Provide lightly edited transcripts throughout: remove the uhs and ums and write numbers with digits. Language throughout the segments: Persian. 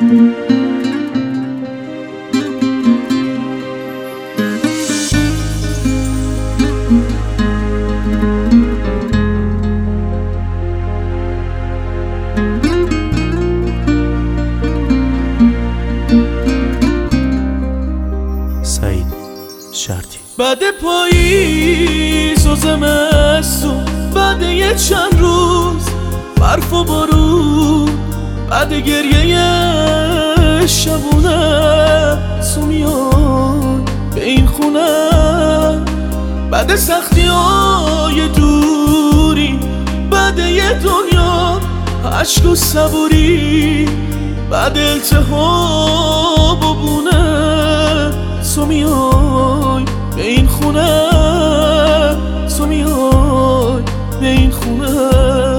سعید شرطی. بعد پاییز و زمستون، بعد یه چند روز برف و بارون، بعد گریه شبونه تو میای به این خونه، بعد سختی های دوری، بعد یه دنیا عشق و صبوری، بعد التهاب و بونه تو میای به این خونه، تو میای به این خونه.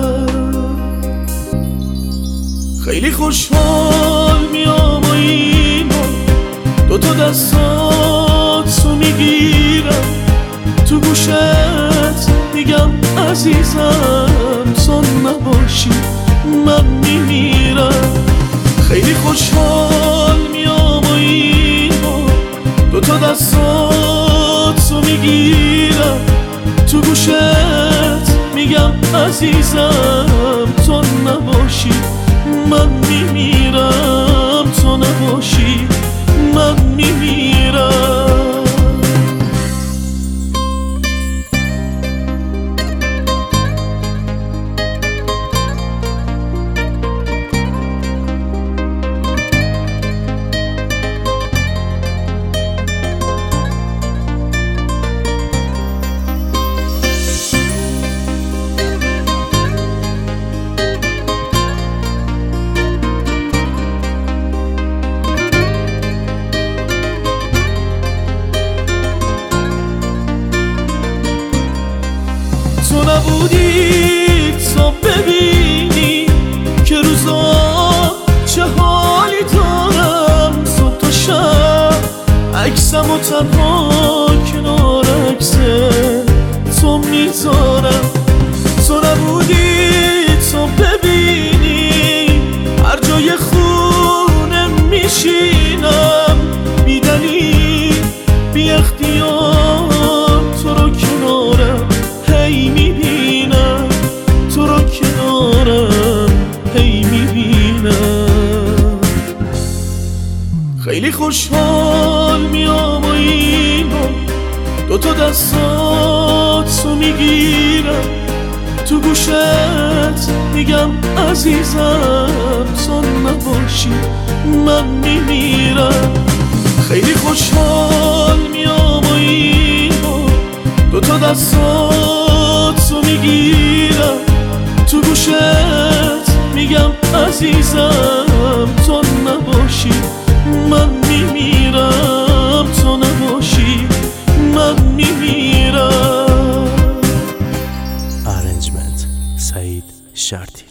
خیلی خوشحال میام و این دوتا دستاتو میگیرم، تو گوشت میگم عزیزم تو نباشی من میمیرم. خیلی خوشحال میام و این دوتا دستاتو میگیرم، تو گوشت میگم عزیزم تو نباشی من میمیرم، تو نباشی من میمیرم. تو نبودی تا ببینی که روزا چه حالی دارم، صبح تا شب عکسم و تنها کنار عکسه تو میذارم. تو نبودی تا ببینی هر جای خونه میشینم، بی دلیل بی اختیار تو رو کنارم هی میبینم، تو رو کنارم هی میبینم. خیلی خوشحال میام و این دوتا دستاتو میگیرم، تو گوشت میگم عزیزم تو نباشی من میمیرم. خیلی خوشحال میام و این دوتا دستاتو میگیرم، تو گوشت میگم عزیزم تو نباشی من میمیرم، تو نباشی من میمیرم. ارنجمنت سعید شرطی.